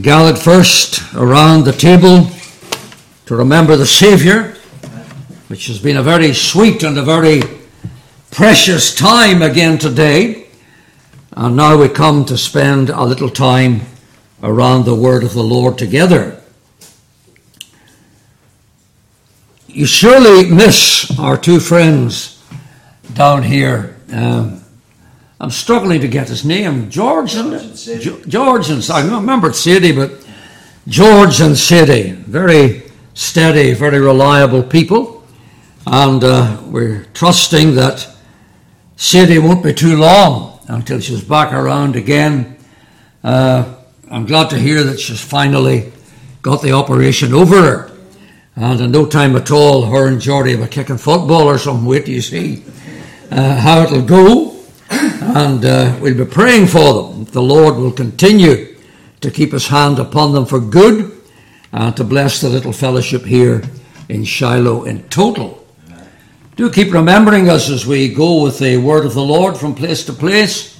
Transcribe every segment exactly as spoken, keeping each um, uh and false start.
Gathered first around the table to remember the Saviour, which has been a very sweet and a very precious time again today. And now we come to spend a little time around the Word of the Lord together. You surely miss our two friends down here. Um, I'm struggling to get his name. George and Sadie. George and I remembered Sadie, but George and Sadie, very steady, very reliable people, and uh, we're trusting that Sadie won't be too long until she's back around again. Uh, I'm glad to hear that she's finally got the operation over her, and in no time at all, her and Geordie will be kicking football or something. Wait till you see uh, how it'll go. And uh, we'll be praying for them. The Lord will continue to keep his hand upon them for good and to bless the little fellowship here in Shiloh in total. Amen. Do keep remembering us as we go with the word of the Lord from place to place.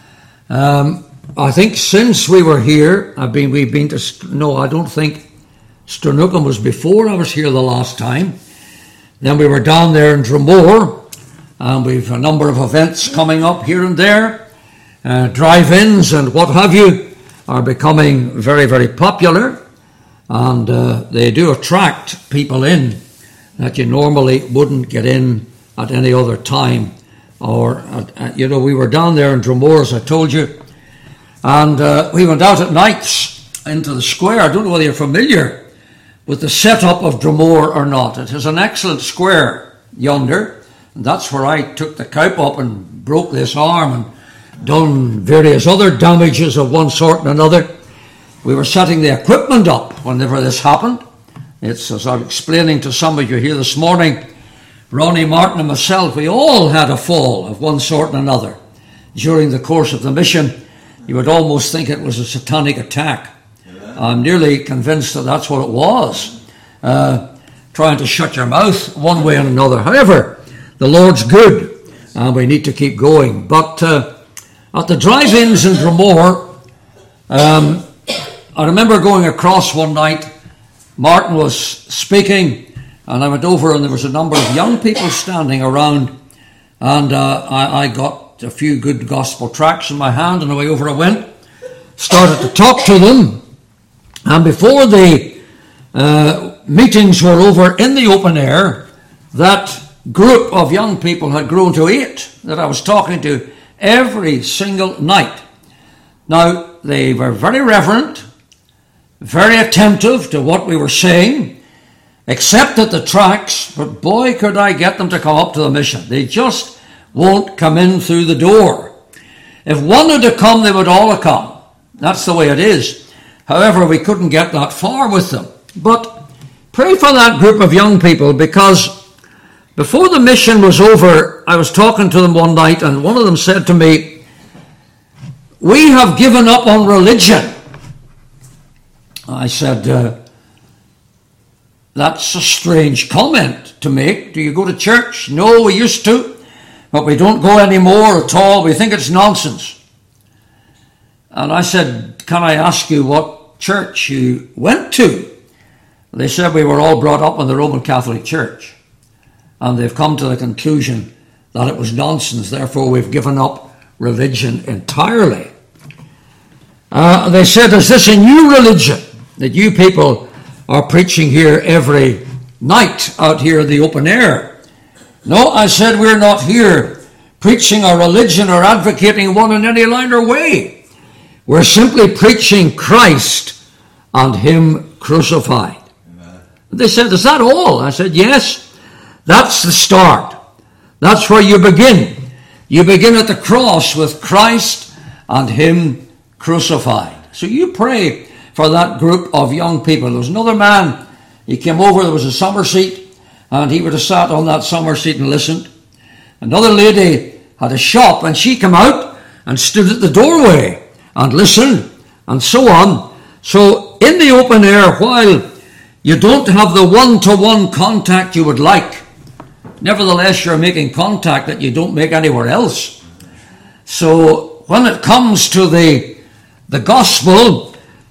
Um, I think since we were here, I've been, we've been to, no, I don't think Sternookham was before I was here the last time. Then we were down there in Dromore. And we've a number of events coming up here and there. Uh, drive-ins and what have you are becoming very, very popular. And uh, they do attract people in that you normally wouldn't get in at any other time. Or, at, uh, you know, we were down there in Dromore, as I told you. And uh, we went out at nights into the square. I don't know whether you're familiar with the setup of Dromore or not. It is an excellent square yonder. And that's where I took the cow up and broke this arm and done various other damages of one sort and another. We were setting the equipment up whenever this happened. It's, as I'm explaining to some of you here this morning, Ronnie Martin and myself, we all had a fall of one sort and another during the course of the mission. You would almost think it was a satanic attack. Yeah. I'm nearly convinced that that's what it was. Uh, trying to shut your mouth one way and another. However, the Lord's good, and we need to keep going. But uh, at the drive-ins in Dromore, um, I remember going across one night. Martin was speaking, and I went over, and there was a number of young people standing around, and uh, I, I got a few good gospel tracts in my hand, and away over I went, started to talk to them, and before the uh, meetings were over in the open air, that group of young people had grown to eight that I was talking to every single night. Now, they were very reverent, very attentive to what we were saying, accepted the tracts, but boy, could I get them to come up to the mission. They just won't come in through the door. If one had to come, they would all have come. That's the way it is. However, we couldn't get that far with them. But pray for that group of young people, because before the mission was over, I was talking to them one night, and one of them said to me, "We have given up on religion." I said, uh, that's a strange comment to make. Do you go to church? No, we used to, but we don't go anymore at all. We think it's nonsense. And I said, can I ask you what church you went to? They said we were all brought up in the Roman Catholic Church. And they've come to the conclusion that it was nonsense. Therefore, we've given up religion entirely. Uh, they said, is this a new religion that you people are preaching here every night out here in the open air? No, I said, we're not here preaching a religion or advocating one in any line or way. We're simply preaching Christ and him crucified. Amen. They said, is that all? I said, yes. That's the start. That's where you begin. You begin at the cross with Christ and him crucified. So you pray for that group of young people. There was another man, he came over, there was a summer seat, and he would have sat on that summer seat and listened. Another lady had a shop, and she came out and stood at the doorway and listened, and so on. So in the open air, while you don't have the one-to-one contact you would like, nevertheless, you're making contact that you don't make anywhere else. So when it comes to the the gospel,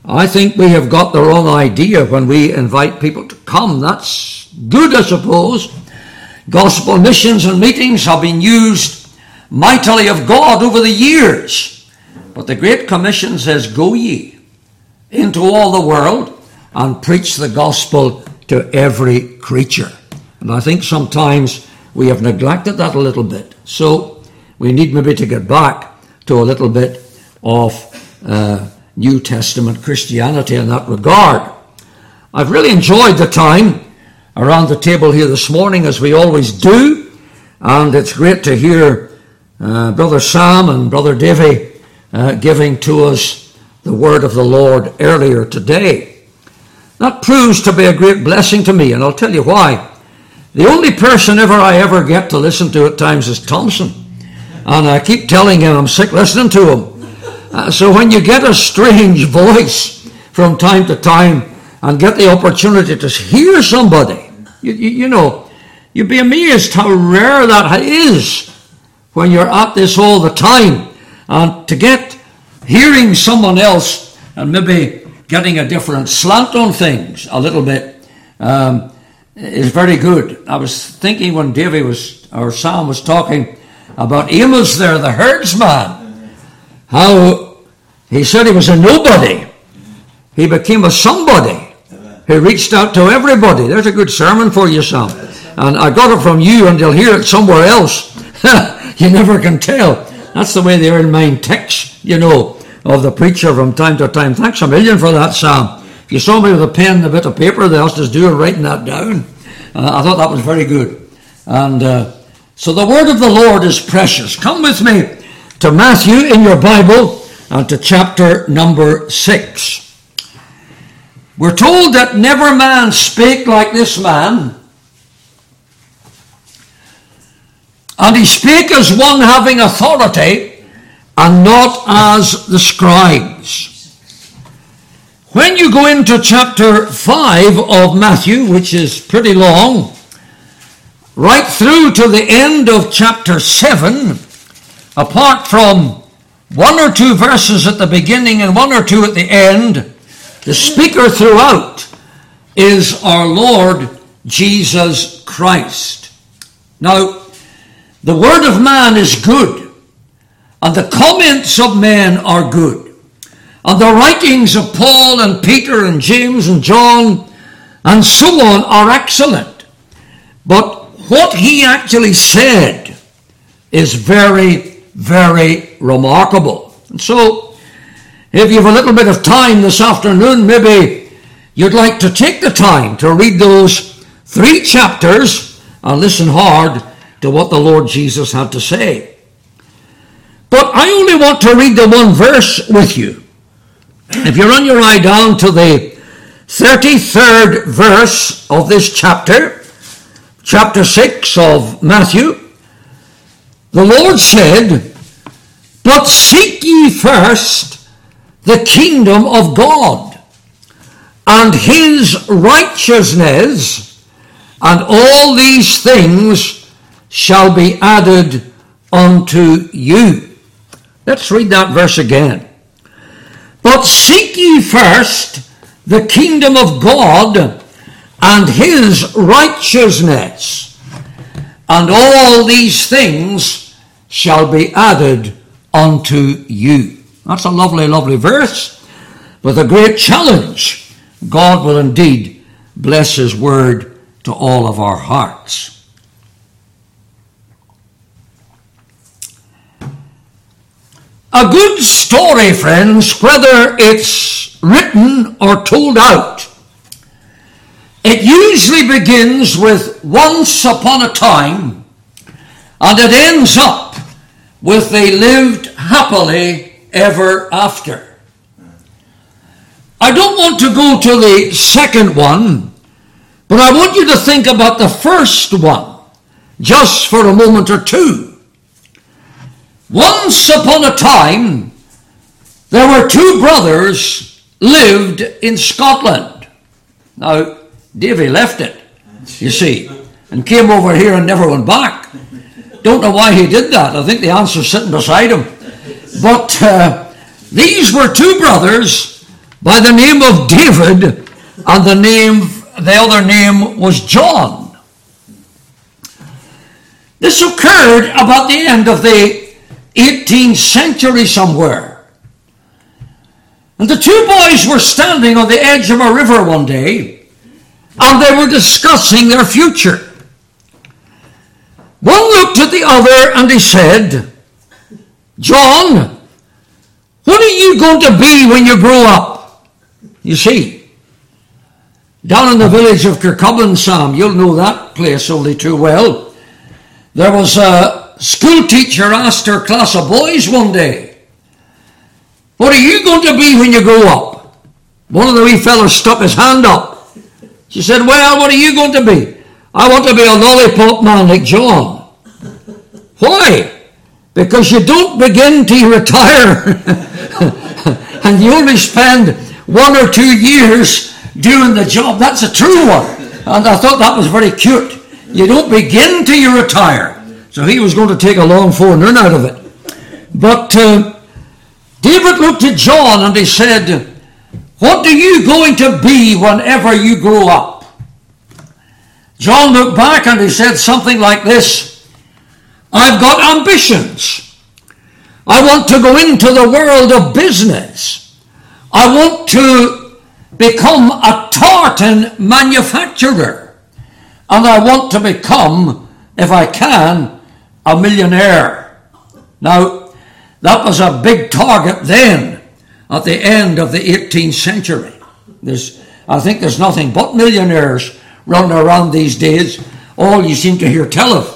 I think we have got the wrong idea when we invite people to come. That's good, I suppose. Gospel missions and meetings have been used mightily of God over the years. But the Great Commission says, go ye into all the world and preach the gospel to every creature. And I think sometimes we have neglected that a little bit. So we need maybe to get back to a little bit of uh, New Testament Christianity in that regard. I've really enjoyed the time around the table here this morning, as we always do. And it's great to hear uh, Brother Sam and Brother Davy uh, giving to us the word of the Lord earlier today. That proves to be a great blessing to me, and I'll tell you why. The only person ever I ever get to listen to at times is Thompson. And I keep telling him I'm sick listening to him. Uh, so when you get a strange voice from time to time and get the opportunity to hear somebody, you, you, you know, you'd be amazed how rare that is when you're at this all the time. And to get hearing someone else and maybe getting a different slant on things a little bit um, is very good. I was thinking when Davy was, or Sam was talking about Amos there, the herdsman, how he said he was a nobody. He became a somebody. He reached out to everybody. There's a good sermon for you, Sam. And I got it from you, and you'll hear it somewhere else. You never can tell. That's the way the Iron Mind ticks, you know, of the preacher from time to time. Thanks a million for that, Sam. If you saw me with a pen and a bit of paper, the else is doing writing that down. Uh, I thought that was very good. And uh, so the word of the Lord is precious. Come with me to Matthew in your Bible and to chapter number six. We're told that never man spake like this man, and he spake as one having authority, and not as the scribes. When you go into chapter five of Matthew, which is pretty long, right through to the end of chapter seven, apart from one or two verses at the beginning and one or two at the end, the speaker throughout is our Lord Jesus Christ. Now, the word of man is good, and the comments of men are good, and the writings of Paul and Peter and James and John and so on are excellent. But what he actually said is very, very remarkable. And so, if you have a little bit of time this afternoon, maybe you'd like to take the time to read those three chapters and listen hard to what the Lord Jesus had to say. But I only want to read the one verse with you. If you run your eye down to the thirty-third verse of this chapter, chapter six of Matthew, the Lord said, "But seek ye first the kingdom of God, and his righteousness, and all these things shall be added unto you." Let's read that verse again. "But seek ye first the kingdom of God, and his righteousness, and all these things shall be added unto you." That's a lovely, lovely verse with a great challenge. God will indeed bless his word to all of our hearts. A good story, friends, whether it's written or told out, it usually begins with once upon a time, and it ends up with they lived happily ever after. I don't want to go to the second one, but I want you to think about the first one just for a moment or two. Once upon a time, there were two brothers lived in Scotland. Now, Davy left it, you see, and came over here and never went back. Don't know why he did that. I think the answer's sitting beside him. But uh, these were two brothers by the name of David, and the name, the other name was John. This occurred about the end of the eighteenth century somewhere. And the two boys were standing on the edge of a river one day, and they were discussing their future. One looked at the other and he said, "John, what are you going to be when you grow up?" You see, down in the village of Kirkcudbright, Sam, you'll know that place only too well, there was a school teacher asked her class of boys one day, "What are you going to be when you grow up?" One of the wee fellows stuck his hand up. She said, "Well, what are you going to be?" "I want to be a lollipop man like John." Why? Because you don't begin till you retire and you only spend one or two years doing the job. That's a true one. And I thought that was very cute. You don't begin till you retire. So he was going to take a long forenoon out of it. But uh, David looked at John and he said, "What are you going to be whenever you grow up?" John looked back and he said something like this, "I've got ambitions. I want to go into the world of business. I want to become a tartan manufacturer. And I want to become, if I can, a millionaire." Now, that was a big target then, at the end of the eighteenth century. There's, I think there's nothing but millionaires running around these days. All you seem to hear tell of.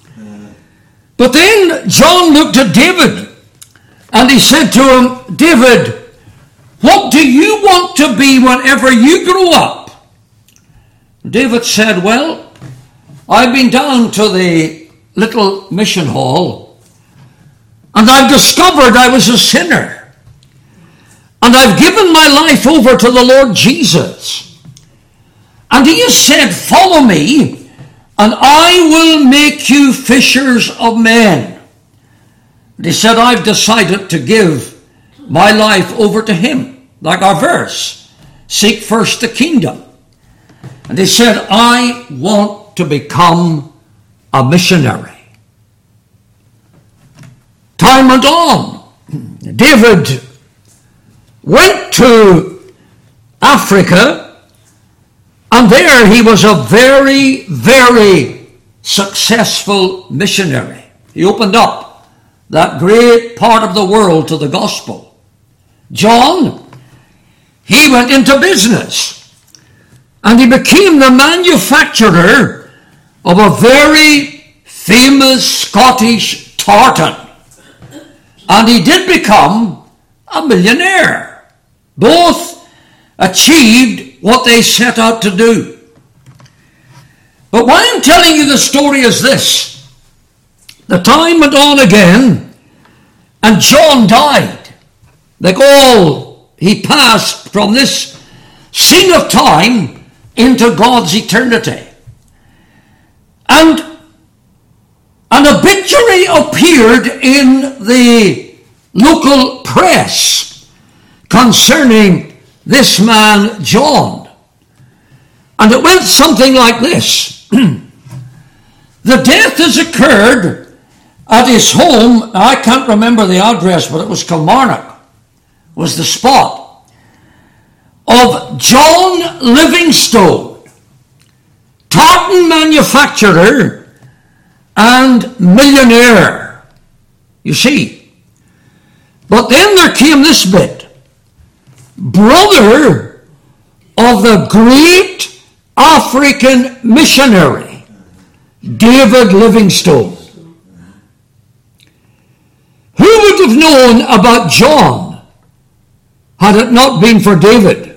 But then John looked at David and he said to him, "David, what do you want to be whenever you grow up?" David said, "Well, I've been down to the little mission hall and I've discovered I was a sinner. And I've given my life over to the Lord Jesus. And he has said, 'Follow me, and I will make you fishers of men.' And he said, I've decided to give my life over to him." Like our verse, "Seek first the kingdom." And he said, "I want to become a missionary." Time went on. David went to Africa, and there he was a very, very successful missionary. He opened up that great part of the world to the gospel. John, he went into business and he became the manufacturer of a very famous Scottish tartan. And he did become a millionaire. Both achieved what they set out to do. But why I'm telling you the story is this. The time went on again, and John died. Like all, he passed from this scene of time into God's eternity. And an obituary appeared in the local press concerning this man, John. And it went something like this. The death has occurred at his home. I can't remember the address, but it was Kilmarnock, was the spot, of John Livingstone, tartan manufacturer and millionaire. You see. But then there came this bit. Brother of the great African missionary, David Livingstone. Who would have known about John had it not been for David?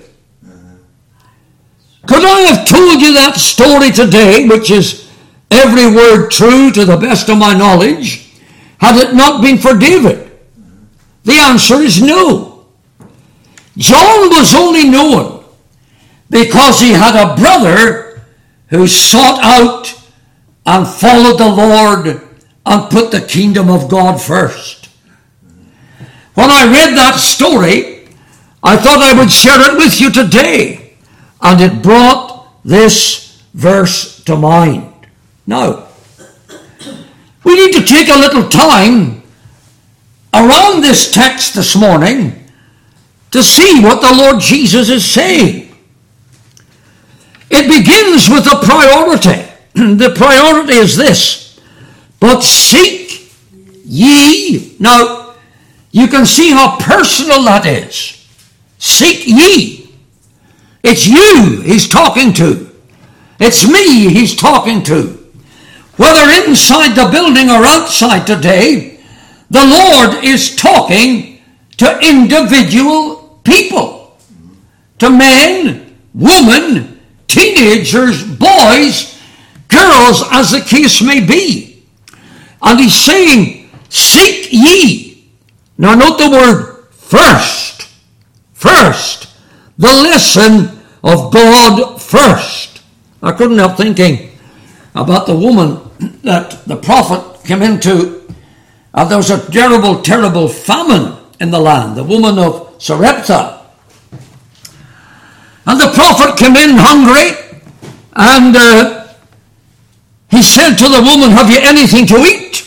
Could I have told you that story today, which is every word true to the best of my knowledge, had it not been for David? The answer is no. John was only known because he had a brother who sought out and followed the Lord and put the kingdom of God first. When I read that story, I thought I would share it with you today, and it brought this verse to mind. Now, we need to take a little time around this text this morning to see what the Lord Jesus is saying. It begins with a priority. The priority is this: but seek ye. Now, you can see how personal that is. Seek ye. It's you he's talking to. It's me he's talking to. Whether inside the building or outside today, the Lord is talking to individual people, to men, women, teenagers, boys, girls, as the case may be. And he's saying, seek ye. Now note the word first. First. The lesson of God first. I couldn't help thinking about the woman that the prophet came into. Uh, there was a terrible, terrible famine in the land. The woman of Sarepta. And the prophet came in hungry, and uh, he said to the woman, have you anything to eat?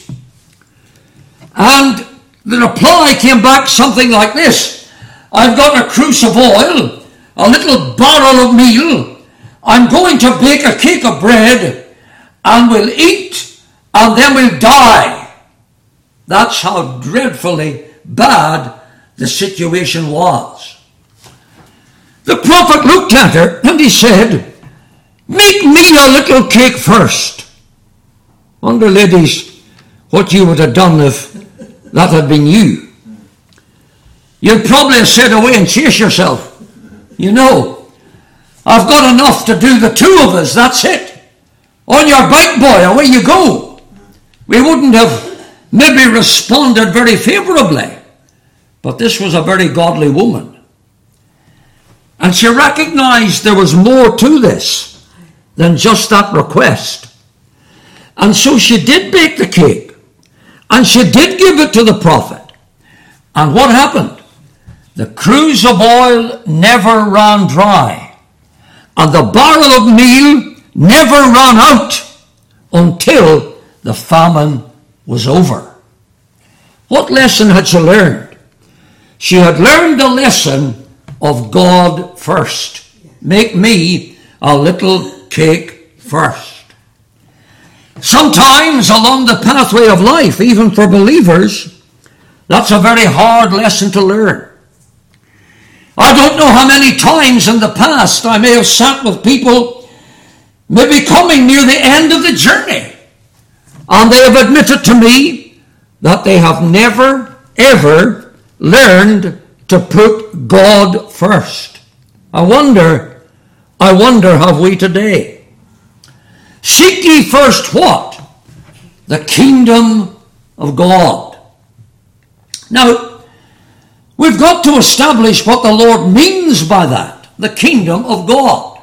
And the reply came back something like this: I've got a cruse of oil, a little barrel of meal. I'm going to bake a cake of bread, and we'll eat, and then we'll die. That's how dreadfully bad the situation was. The prophet looked at her and he said, make me a little cake first. Wonder, ladies, what you would have done if that had been you. You'd probably have said away and chase yourself. You know, I've got enough to do the two of us, that's it. On your bike, boy, away you go. We wouldn't have maybe responded very favorably. But this was a very godly woman. And she recognized there was more to this than just that request. And so she did bake the cake. And she did give it to the prophet. And what happened? The cruse of oil never ran dry. And the barrel of meal never ran out until the famine was over. What lesson had she learned? She had learned the lesson of God first. Make me a little cake first. Sometimes along the pathway of life, even for believers, that's a very hard lesson to learn. I don't know how many times in the past I may have sat with people maybe coming near the end of the journey, and they have admitted to me that they have never, ever learned to put God first. I wonder, I wonder, have we today? Seek ye first what? The kingdom of God. Now, we've got to establish what the Lord means by that, the kingdom of God.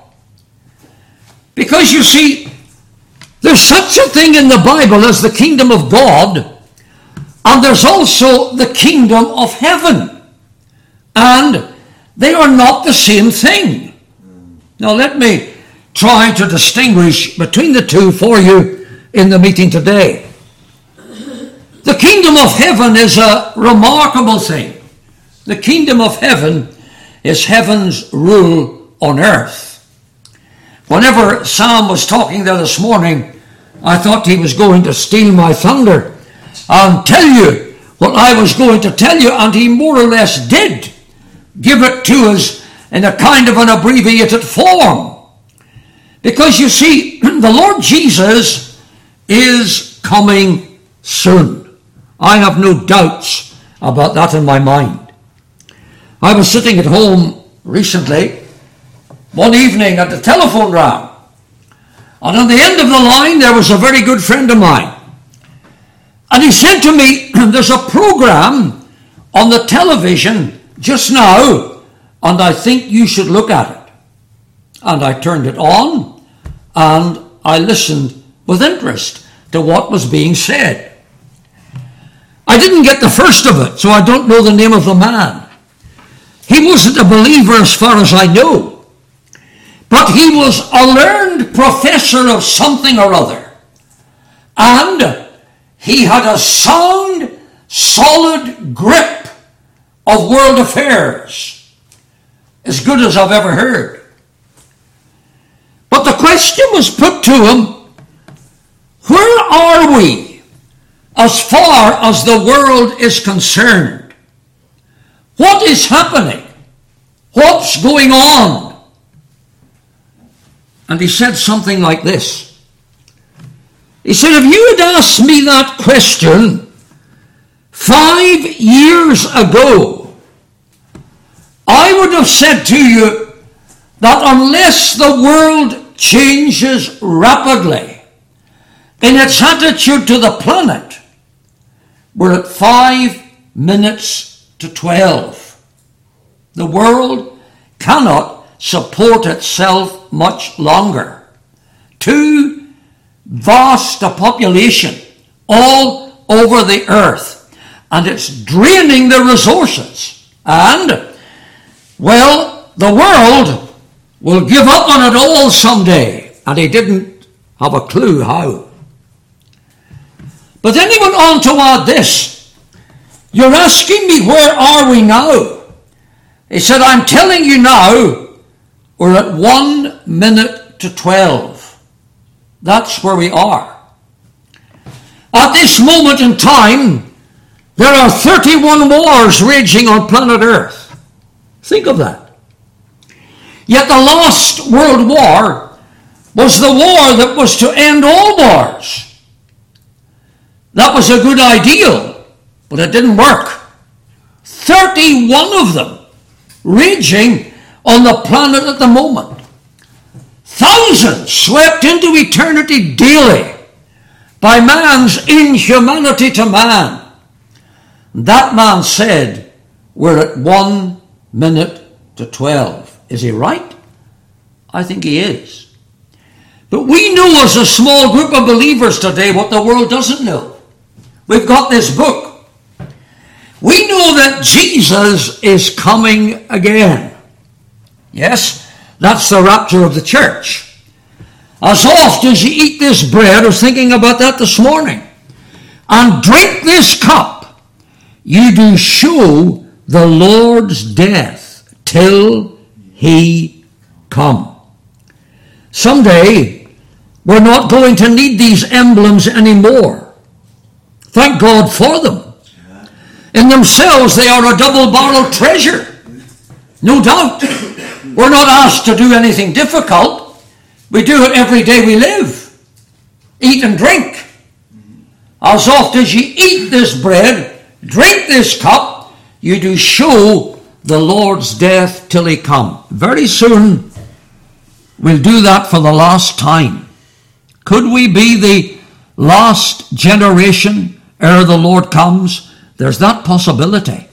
Because you see, there's such a thing in the Bible as the kingdom of God, and there's also the kingdom of heaven. And they are not the same thing. Now let me try to distinguish between the two for you in the meeting today. The kingdom of heaven is a remarkable thing. The kingdom of heaven is heaven's rule on earth. Whenever Sam was talking there this morning, I thought he was going to steal my thunder and tell you what I was going to tell you, and he more or less did give it to us in a kind of an abbreviated form. Because you see, the Lord Jesus is coming soon. I have no doubts about that in my mind. I was sitting at home recently, one evening, at the telephone rang, and on the end of the line there was a very good friend of mine. And he said to me, there's a program on the television just now, and I think you should look at it. And I turned it on, and I listened with interest to what was being said. I didn't get the first of it, so I don't know the name of the man. He wasn't a believer as far as I know. But he was a learned professor of something or other. And he had a sound, solid grip of world affairs. As good as I've ever heard. But the question was put to him, where are we as far as the world is concerned? What is happening? What's going on? And he said something like this. He said, if you had asked me that question five years ago, I would have said to you that unless the world changes rapidly in its attitude to the planet, we're at five minutes to twelve. The world cannot support itself much longer. Too vast a population all over the earth, and it's draining the resources. And, well, the world will give up on it all someday. And he didn't have a clue how. But then he went on to add this. You're asking me, where are we now? He said, I'm telling you now, we're at one minute to twelve. That's where we are. At this moment in time, there are thirty-one wars raging on planet Earth. Think of that. Yet the last World War was the war that was to end all wars. That was a good ideal, but it didn't work. thirty-one of them raging on the planet at the moment. Thousands swept into eternity daily by man's inhumanity to man. That man said, we're at one minute to twelve. Is he right? I think he is. But we know as a small group of believers today what the world doesn't know. We've got this book. We know that Jesus is coming again. Yes, that's the rapture of the church. As oft as you eat this bread, I was thinking about that this morning, and drink this cup, you do show the Lord's death till he come. Someday, we're not going to need these emblems anymore. Thank God for them. In themselves, they are a double-barreled treasure. No doubt. We're not asked to do anything difficult. We do it every day we live. Eat and drink. As oft as you eat this bread, drink this cup, you do show the Lord's death till he come. Very soon, we'll do that for the last time. Could we be the last generation ere the Lord comes? There's that possibility.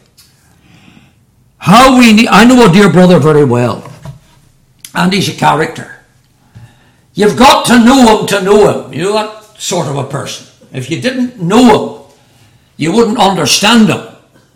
How we need, I know a dear brother very well, and he's a character. You've got to know him to know him. You know that sort of a person. If you didn't know him, you wouldn't understand him.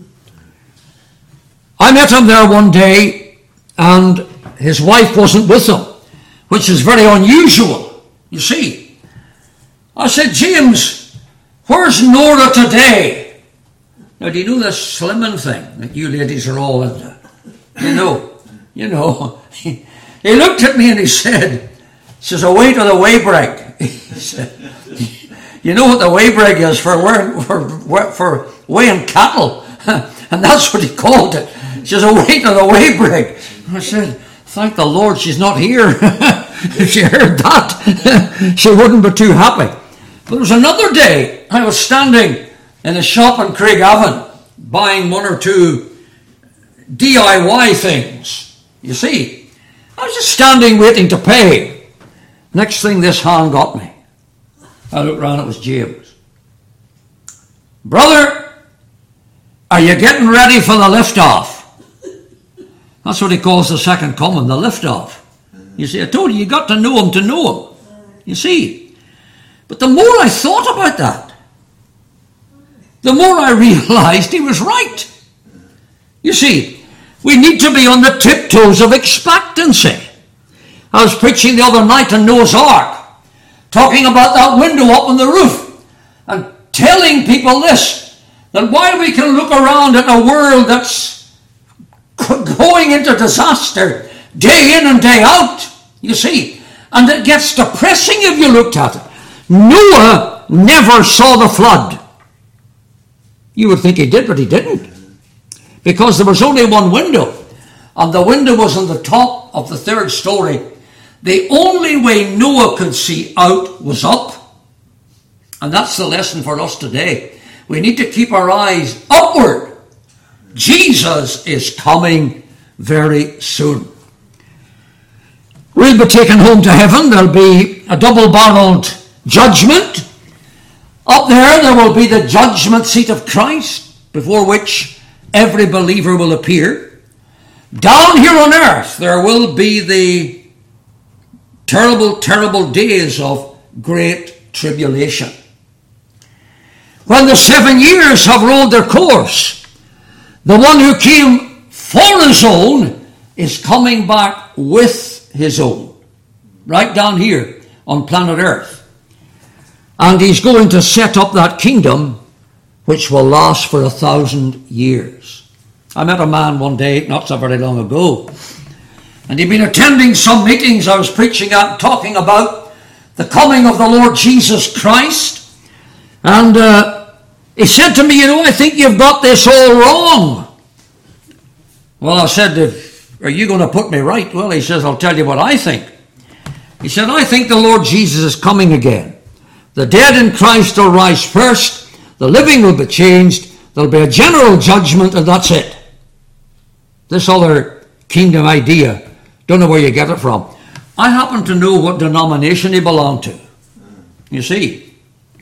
I met him there one day, and his wife wasn't with him, which is very unusual, you see. I said, James, where's Nora today? Now, do you know this slimming thing that you ladies are all into? You know, you know. He, he looked at me and he said, he says, away to the Weighbreg. He said, you know what the Weighbreg is for, for, for weighing cattle? And that's what he called it. He says, away to the Weighbreg. I said, thank the Lord she's not here. If she heard that, she wouldn't be too happy. But it was another day, I was standing in a shop in Craigavon, buying one or two D I Y things. You see, I was just standing waiting to pay. Next thing, this hand got me. I looked round, it was James. Brother, are you getting ready for the lift-off? That's what he calls the second coming, the lift-off. You see, I told you, you got to know him to know him. You see. But the more I thought about that, the more I realized he was right. You see, We need to be on the tiptoes of expectancy. I was preaching the other night on Noah's Ark, talking about that window up on the roof, and telling people this, that while we can look around at a world that's going into disaster day in and day out, you see, and it gets depressing if you looked at it. Noah never saw the flood. You would think he did, but he didn't. Because there was only one window, and the window was on the top of the third story. The only way Noah could see out was up. And that's the lesson for us today. We need to keep our eyes upward. Jesus is coming very soon. We'll be taken home to heaven. There'll be a double-barreled judgment. Up there, there will be the judgment seat of Christ, before which every believer will appear. Down here on earth, there will be the terrible, terrible days of great tribulation. When the seven years have rolled their course, the one who came for his own is coming back with his own, right down here on planet Earth. And he's going to set up that kingdom which will last for a thousand years. I met a man one day, not so very long ago, and he'd been attending some meetings I was preaching at, talking about the coming of the Lord Jesus Christ. And uh, he said to me, you know, I think you've got this all wrong. Well, I said, are you going to put me right? Well, he says, I'll tell you what I think. He said, I think the Lord Jesus is coming again. The dead in Christ will rise first. The living will be changed. There'll be a general judgment, and that's it. This other kingdom idea, don't know where you get it from. I happen to know what denomination he belonged to. You see.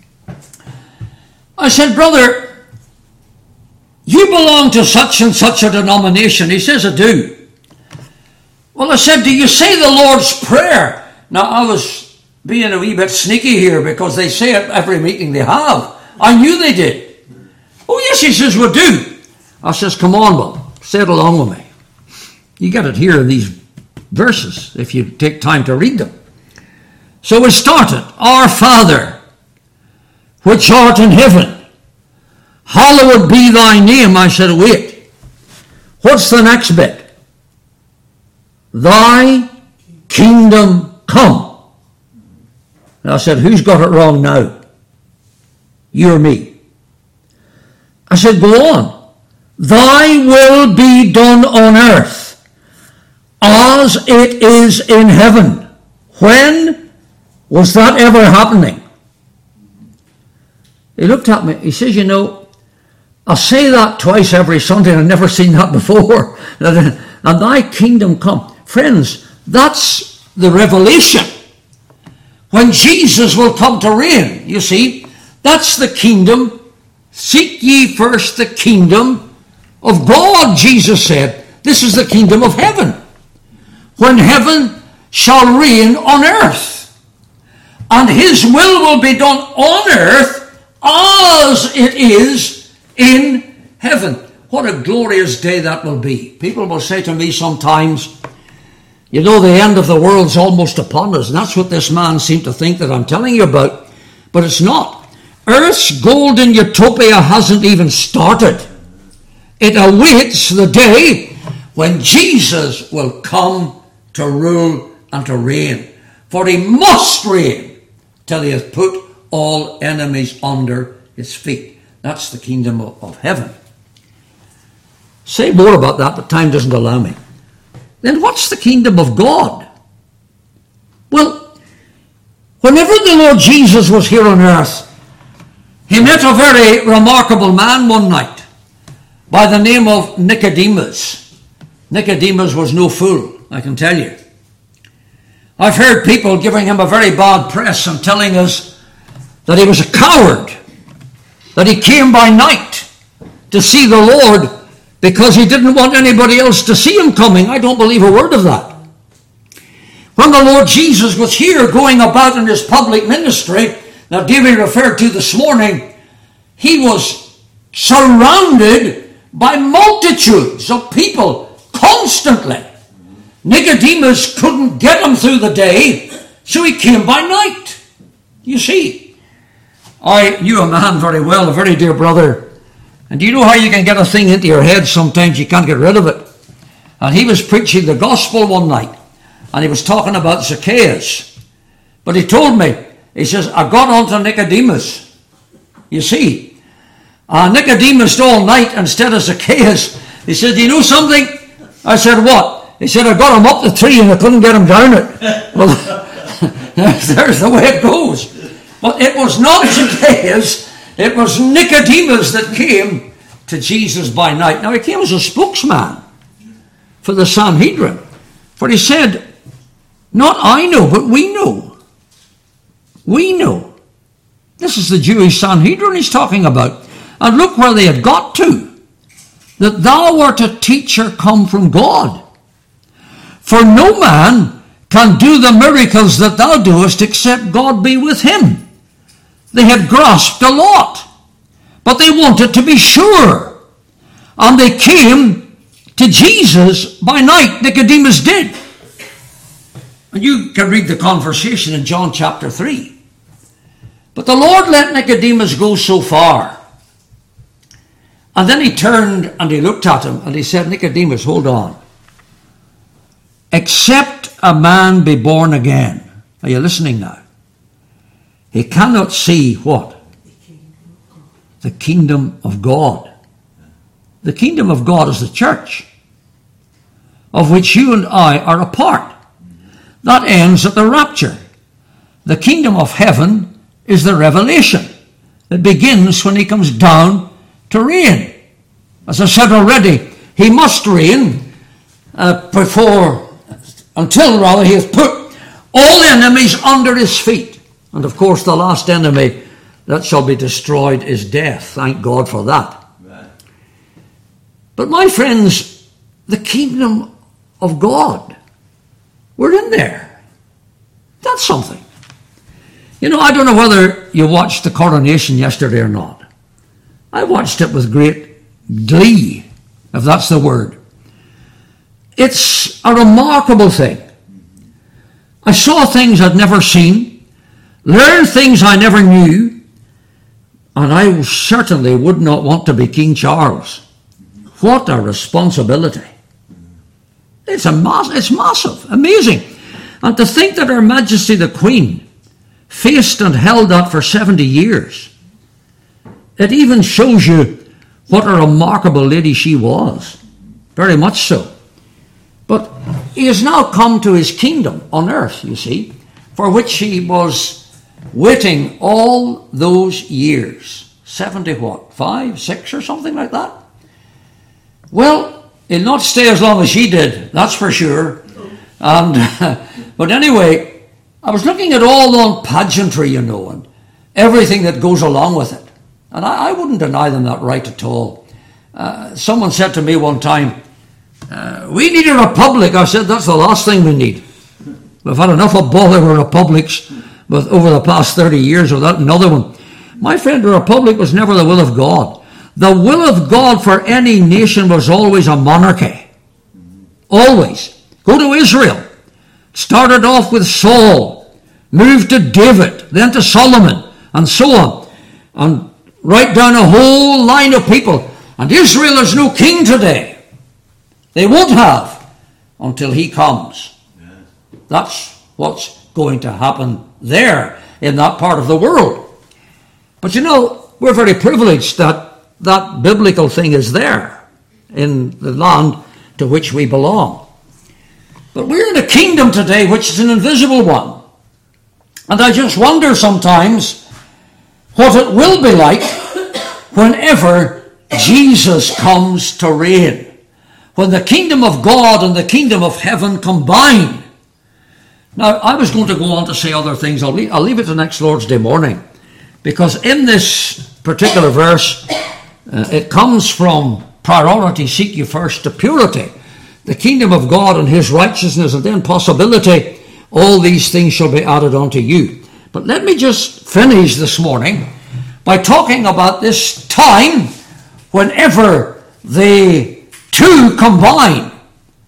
I said, brother, you belong to such and such a denomination. He says, I do. Well, I said, do you say the Lord's Prayer? Now, I was being a wee bit sneaky here because they say it every meeting they have. I knew they did. Oh, yes, he says, we do. I says, come on, well, say it along with me. You get it here in these verses if you take time to read them. So we started. Our Father, which art in heaven, hallowed be thy name. I said, wait. What's the next bit? Thy kingdom come. And I said, who's got it wrong now? You or me? I said, go on. Thy will be done on earth as it is in heaven. When was that ever happening? He looked at me. He says, you know, I say that twice every Sunday and I've never seen that before. And thy kingdom come. Friends, that's the revelation. When Jesus will come to reign, you see, that's the kingdom. Seek ye first the kingdom of God, Jesus said. This is the kingdom of heaven. When heaven shall reign on earth. And his will will be done on earth as it is in heaven. What a glorious day that will be. People will say to me sometimes, you know, the end of the world's almost upon us. And that's what this man seemed to think that I'm telling you about. But it's not. Earth's golden utopia hasn't even started. It awaits the day when Jesus will come to rule and to reign. For he must reign till he has put all enemies under his feet. That's the kingdom of, of heaven. Say more about that, but time doesn't allow me. Then what's the kingdom of God? Well, whenever the Lord Jesus was here on earth, he met a very remarkable man one night by the name of Nicodemus. Nicodemus was no fool, I can tell you. I've heard people giving him a very bad press and telling us that he was a coward, that he came by night to see the Lord because he didn't want anybody else to see him coming. I don't believe a word of that. When the Lord Jesus was here going about in his public ministry, now David referred to this morning, he was surrounded by multitudes of people constantly. Nicodemus couldn't get him through the day, so he came by night. You see, I knew a man very well, a very dear brother. And do you know how you can get a thing into your head sometimes you can't get rid of it? And he was preaching the gospel one night, and he was talking about Zacchaeus. But he told me, he says, I got onto Nicodemus. You see, uh, Nicodemus all night instead of Zacchaeus. He said, do you know something? I said, what? He said, I got him up the tree and I couldn't get him down it. Well, there's the way it goes. But it was not Zacchaeus, it was Nicodemus that came to Jesus by night. Now he came as a spokesman for the Sanhedrin. For he said, not I know, but we know. We know. This is the Jewish Sanhedrin he's talking about. And look where they had got to. That thou art a teacher come from God. For no man can do the miracles that thou doest except God be with him. They had grasped a lot, but they wanted to be sure. And they came to Jesus by night. Nicodemus did. And you can read the conversation in John chapter three. But the Lord let Nicodemus go so far. And then he turned and he looked at him and he said, Nicodemus, hold on. Except a man be born again. Are you listening now? He cannot see what? The kingdom of God. The kingdom of God is the church, of which you and I are a part. That ends at the rapture. The kingdom of heaven is the revelation. It begins when he comes down to reign. As I said already, he must reign uh, before, until rather he has put all enemies under his feet. And of course the last enemy that shall be destroyed is death. Thank God for that. Right. But my friends, the kingdom of God, we're in there. That's something. You know, I don't know whether you watched the coronation yesterday or not. I watched it with great glee, if that's the word. It's a remarkable thing. I saw things I'd never seen, learned things I never knew, and I certainly would not want to be King Charles. What a responsibility. It's, a mass, it's massive, amazing. And to think that Her Majesty the Queen faced and held that for seventy years, it even shows you what a remarkable lady she was. Very much so. But he has now come to his kingdom on earth, you see, for which he was waiting all those years. seventy what? Five, six or something like that? Well, he'll not stay as long as she did, that's for sure. And but anyway, I was looking at all the pageantry, you know, and everything that goes along with it. And I, I wouldn't deny them that right at all. Uh, someone said to me one time, uh, we need a republic. I said, that's the last thing we need. We've had enough of bother with republics but over the past thirty years without another one. My friend, the republic was never the will of God. The will of God for any nation was always a monarchy. Always. Go to Israel. Started off with Saul, moved to David, then to Solomon, and so on. And right down a whole line of people. And Israel has no king today. They won't have until he comes. That's what's going to happen there in that part of the world. But you know, we're very privileged that that biblical thing is there in the land to which we belong. But we're in a kingdom today which is an invisible one. And I just wonder sometimes what it will be like whenever Jesus comes to reign. When the kingdom of God and the kingdom of heaven combine. Now, I was going to go on to say other things. I'll leave, I'll leave it to next Lord's Day morning. Because in this particular verse, uh, it comes from priority, seek you first, to purity. The kingdom of God and his righteousness, and then possibility, all these things shall be added unto you. But let me just finish this morning by talking about this time whenever the two combine.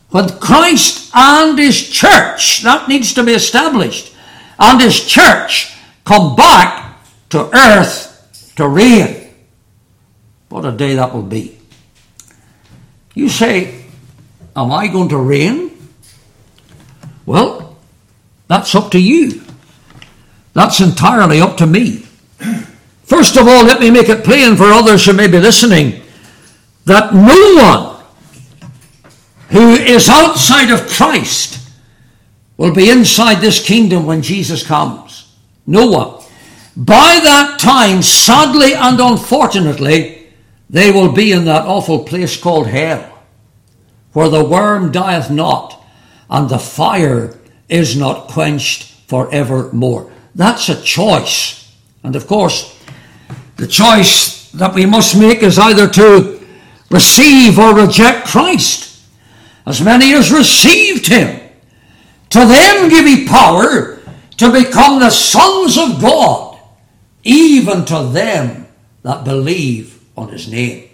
when Christ and his church, that needs to be established, and his church come back to earth to reign. What a day that will be. You say, am I going to reign? Well, that's up to you. That's entirely up to me. First of all, let me make it plain for others who may be listening that no one who is outside of Christ will be inside this kingdom when Jesus comes. No one. By that time, sadly and unfortunately, they will be in that awful place called hell, where the worm dieth not, and the fire is not quenched forevermore. That's a choice. And of course, the choice that we must make is either to receive or reject Christ. As many as received him, to them give he power to become the sons of God, even to them that believe on his name.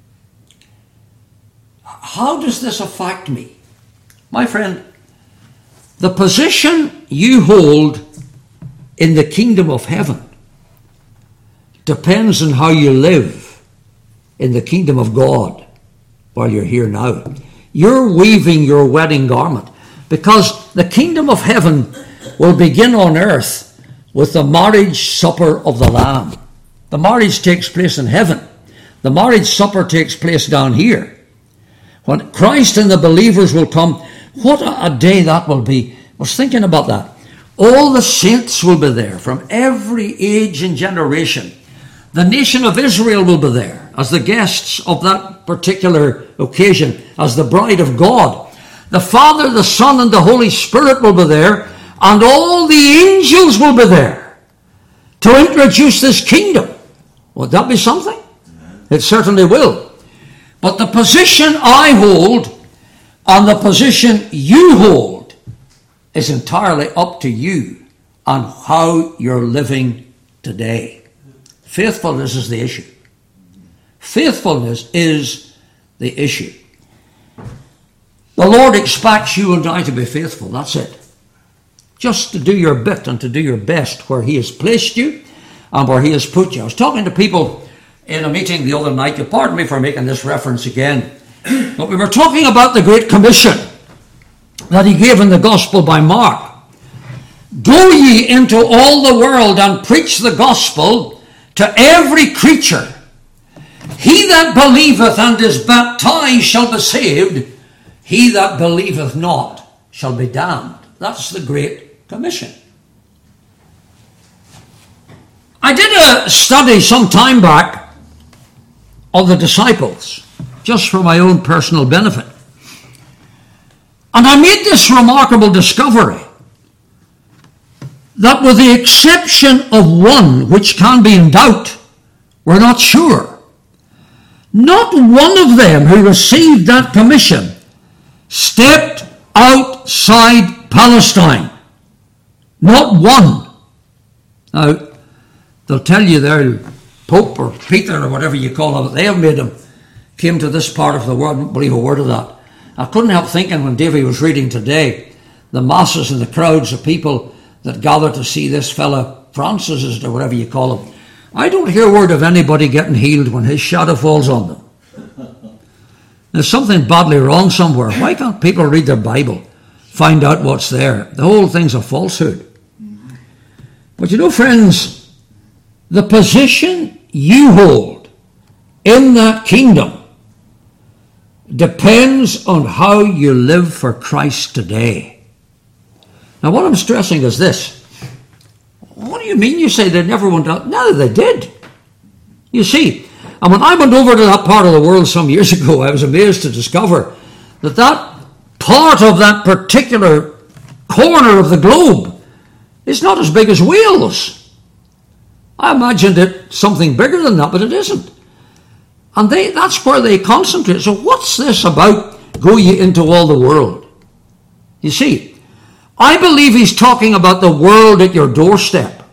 How does this affect me? My friend, the position you hold in the kingdom of heaven depends on how you live in the kingdom of God while you're here now. You're weaving your wedding garment, because the kingdom of heaven will begin on earth with the marriage supper of the Lamb. The marriage takes place in heaven. The marriage supper takes place down here. When Christ and the believers will come, what a day that will be. I was thinking about that. All the saints will be there from every age and generation. The nation of Israel will be there as the guests of that particular occasion, as the bride of God. The Father, the Son, and the Holy Spirit will be there, and all the angels will be there to introduce this kingdom. Would that be something? It certainly will. But the position I hold and the position you hold is entirely up to you and how you're living today. Faithfulness is the issue. Faithfulness is the issue. The Lord expects you and I to be faithful. That's it. Just to do your bit and to do your best where he has placed you and where he has put you. I was talking to people in a meeting the other night. You pardon me for making this reference again. But we were talking about the Great Commission that he gave in the Gospel by Mark. Go ye into all the world and preach the gospel to every creature. He that believeth and is baptized shall be saved. He that believeth not shall be damned. That's the Great Commission. I did a study some time back of the disciples, just for my own personal benefit. And I made this remarkable discovery, that with the exception of one which can be in doubt, we're not sure, not one of them who received that commission stepped outside Palestine. Not one. Now, they'll tell you there, Pope or Peter or whatever you call them, they have made them, came to this part of the world. I don't believe a word of that. I couldn't help thinking when Davy was reading today, the masses and the crowds of people that gather to see this fella, Francis or whatever you call him. I don't hear word of anybody getting healed when his shadow falls on them. There's something badly wrong somewhere. Why can't people read their Bible, find out what's there? The whole thing's a falsehood. But you know, friends, the position you hold in that kingdom depends on how you live for Christ today. Now, what I'm stressing is this. What do you mean you say they never went out? No, they did. You see, and when I went over to that part of the world some years ago, I was amazed to discover that that part of that particular corner of the globe is not as big as Wales. I imagined it something bigger than that, but it isn't. And they that's where they concentrate. So what's this about, go ye into all the world? You see, I believe he's talking about the world at your doorstep.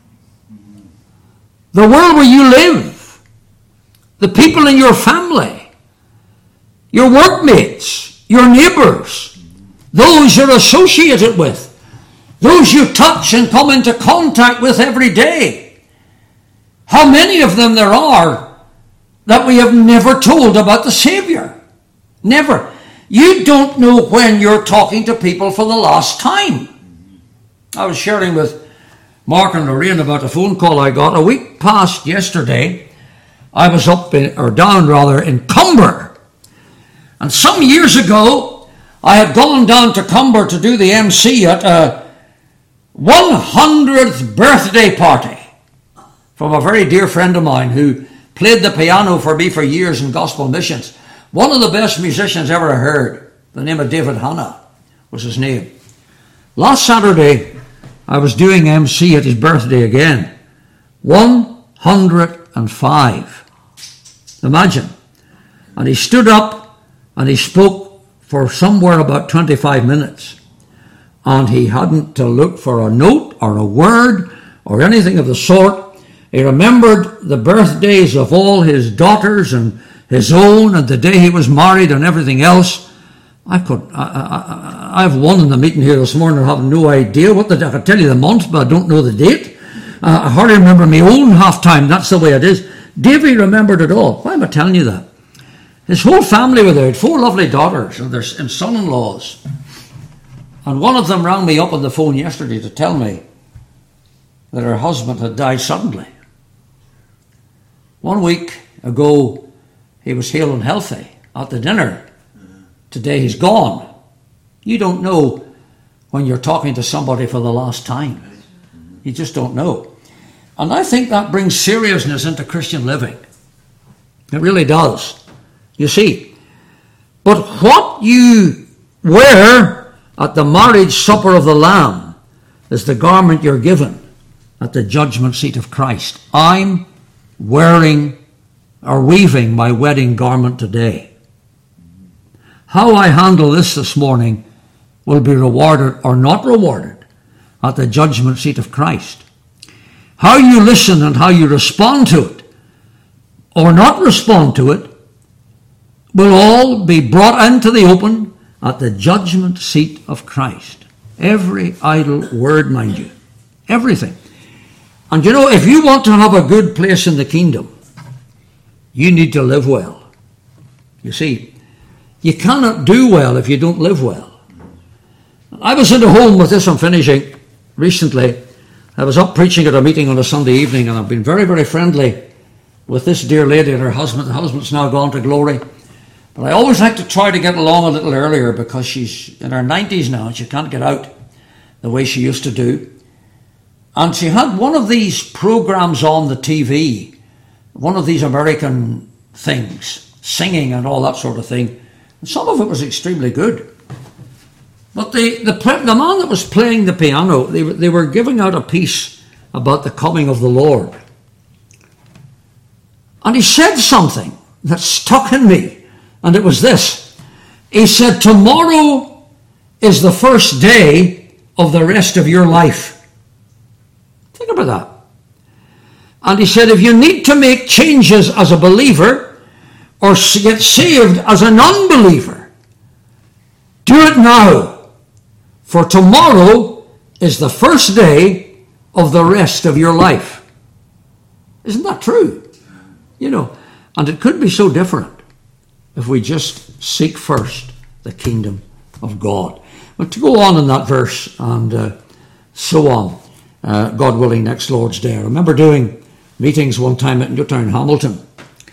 The world where you live. The people in your family. Your workmates. your neighbors, those you're associated with, those you touch and come into contact with every day. How many of them there are that we have never told about the Savior? Never. You don't know when you're talking to people for the last time. I was sharing with Mark and Lorraine about a phone call I got a week past yesterday. I was up in, or down rather, in Cumber. And some years ago, I had gone down to Cumber to do the M C at a one hundredth birthday party from a very dear friend of mine who played the piano for me for years in gospel missions. One of the best musicians ever I heard. The name of David Hanna was his name. Last Saturday, I was doing M C at his birthday again. one hundred five. Imagine. And he stood up and he spoke for somewhere about twenty-five minutes. And he hadn't to look for a note or a word or anything of the sort. He remembered the birthdays of all his daughters and his own and the day he was married and everything else. I could, I, I, I've one in the meeting here this morning. I have no idea what the, I can tell you the month, but I don't know the date. Uh, I hardly remember my own half-time. That's the way it is. Davy remembered it all. Why am I telling you that? His whole family were there. He had four lovely daughters and, their, and son-in-laws. And one of them rang me up on the phone yesterday to tell me that her husband had died suddenly. One week ago, he was hale and healthy at the dinner. Today he's gone. You don't know when you're talking to somebody for the last time. You just don't know. And I think that brings seriousness into Christian living. It really does. You see. But what you wear at the marriage supper of the Lamb is the garment you're given at the judgment seat of Christ. I'm wearing or weaving my wedding garment today. How I handle this this morning will be rewarded or not rewarded at the judgment seat of Christ. How you listen and how you respond to it or not respond to it will all be brought into the open at the judgment seat of Christ. Every idle word, mind you. Everything. And you know, if you want to have a good place in the kingdom, you need to live well. You see, you cannot do well if you don't live well. I was in a home with this, I'm finishing, recently. I was up preaching at a meeting on a Sunday evening, and I've been very, very friendly with this dear lady and her husband. The husband's now gone to glory. But I always like to try to get along a little earlier because she's in her nineties now and she can't get out the way she used to do. And she had one of these programs on the T V, one of these American things, singing and all that sort of thing. And some of it was extremely good. But the, the, the man that was playing the piano, they, they were giving out a piece about the coming of the Lord. And he said something that stuck in me. And it was this. He said, tomorrow is the first day of the rest of your life. Think about that. And he said, if you need to make changes as a believer or get saved as an unbeliever, do it now. For tomorrow is the first day of the rest of your life. Isn't that true? You know, and it could be so different if we just seek first the kingdom of God. But to go on in that verse and uh, so on, uh, God willing, next Lord's Day. I remember doing meetings one time at Newtown, Hamilton.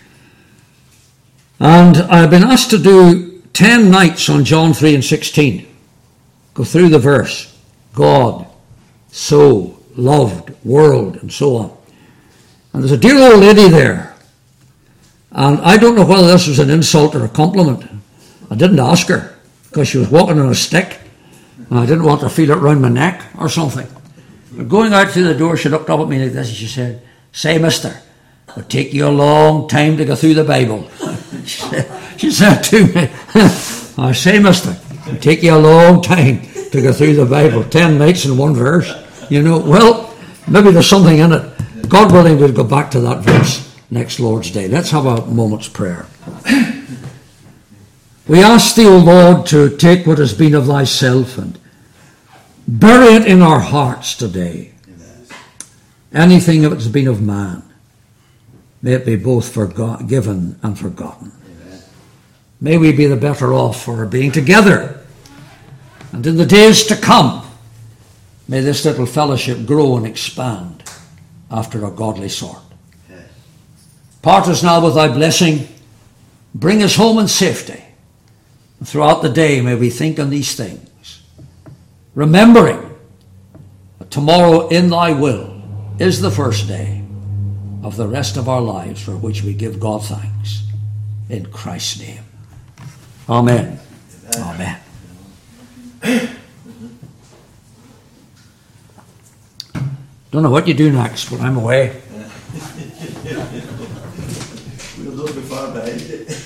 And I've been asked to do ten nights on John three and sixteen. Go through the verse. God so loved world and so on. And there's a dear old lady there. And I don't know whether this was an insult or a compliment. I didn't ask her because she was walking on a stick. And I didn't want to feel it round my neck or something. But going out through the door, she looked up at me like this and she said, say, mister, it'll take you a long time to go through the Bible. she, said, she said to me, I say, mister, it'll take you a long time to go through the Bible. Ten nights in one verse. You know, well, maybe there's something in it. God willing, we'll go back to that verse next Lord's Day. Let's have a moment's prayer. We ask thee, O Lord, to take what has been of thyself and bury it in our hearts today. Amen. Anything that has been of man, may it be both forgiven and forgotten. Amen. May we be the better off for being together. And in the days to come, may this little fellowship grow and expand after a godly sort. Yes. Part us now with thy blessing. Bring us home in safety. And throughout the day may we think on these things, remembering that tomorrow in thy will is the first day of the rest of our lives, for which we give God thanks. In Christ's name. Amen. Amen. Amen. Don't know what you do next, but I'm away.